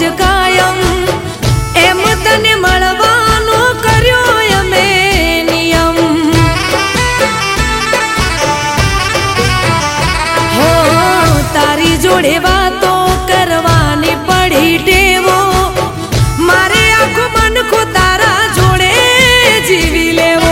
જ કાયમ એમ તને મળવાનો કર્યો અમે નિયમ હો તારી જોડે વાતો કરવાની પડી ટેવો મારે આખું મન ખો તારા જોડે જીવી લેવો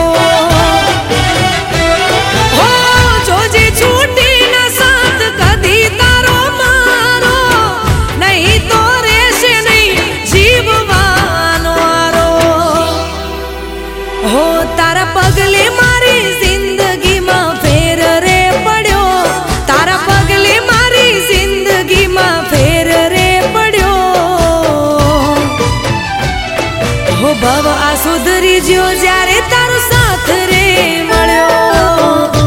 હો જોજે છૂટી ના સાથ કદી તારો મારો નહીં તો રહેશે નહીં જીવવાનો આરો હો તારા પગલે મારી જિંદગીમાં ફેર રે પડ્યો તારા પગલે મારી જિંદગીમાં ફેર રે પડ્યો હો ભવ આ સુધરી જ્યો જ્યારે તારો સાથ રે મળ્યો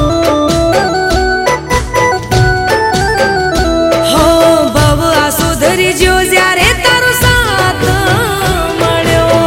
હો ભવ આ સુધરી જ્યો જ્યારે તારો સાથ મળ્યો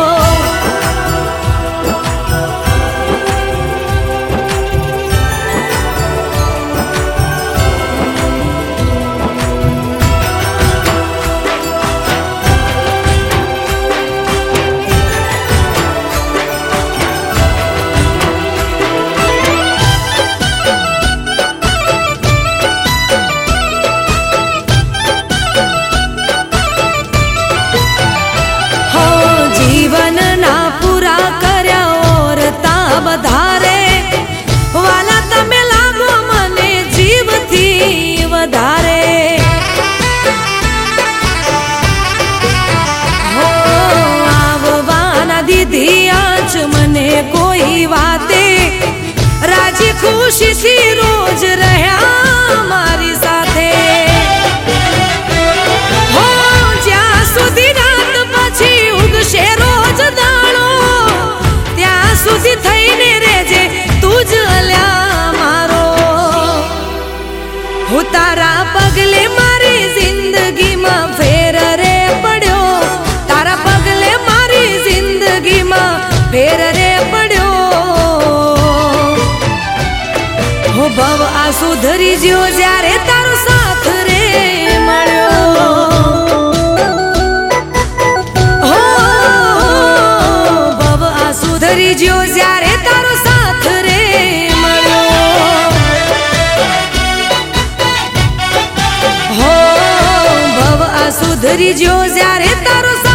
વધારે વાલા તમે લાગો મને જીવથી વધારે હો આવવાના દીધી આજ મને કોઈ વાતે રાજી ખુશીથી રોજ રહ્યા મારી સાથે હો જ્યાં સુધી રાત પછી ઉગશે રોજ દાણો ત્યાં સુધી થઈને રેજે તું જ અલ્યા મારો હું તારા પગલે મારી જિંદગીમાં ફેર રે પડ્યો તારા પગલે મારી જિંદગીમાં ફેર રે પડ્યો હો ભવ આ સુધરી જ્યો જ્યારે તારો સાથ રે મળ્યો હો ભવ આ સુધરી જ્યો જ્યારે તારો સાથ રે મળ્યો હો ભવ આ સુધરી જ્યો જ્યારે તારો